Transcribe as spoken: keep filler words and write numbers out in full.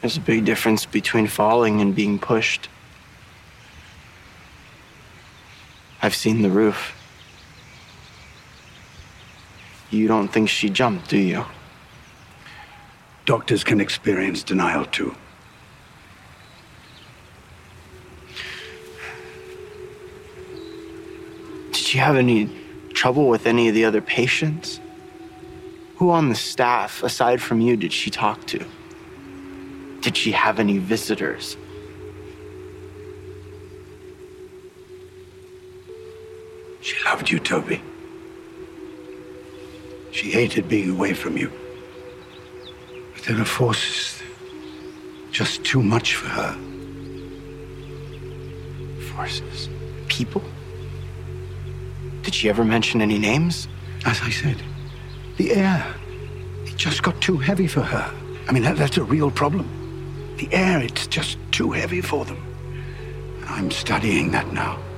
There's a big difference between falling and being pushed. I've seen the roof. You don't think she jumped, do you? Doctors can experience denial too. Did she have any trouble with any of the other patients? Who on the staff, aside from you, did she talk to? Did she have any visitors? She loved you, Toby. She hated being away from you. But there are forces just too much for her. Forces? People? Did she ever mention any names? As I said, the air, it just got too heavy for her. I mean, that, that's a real problem. The air, it's just too heavy for them. I'm studying that now.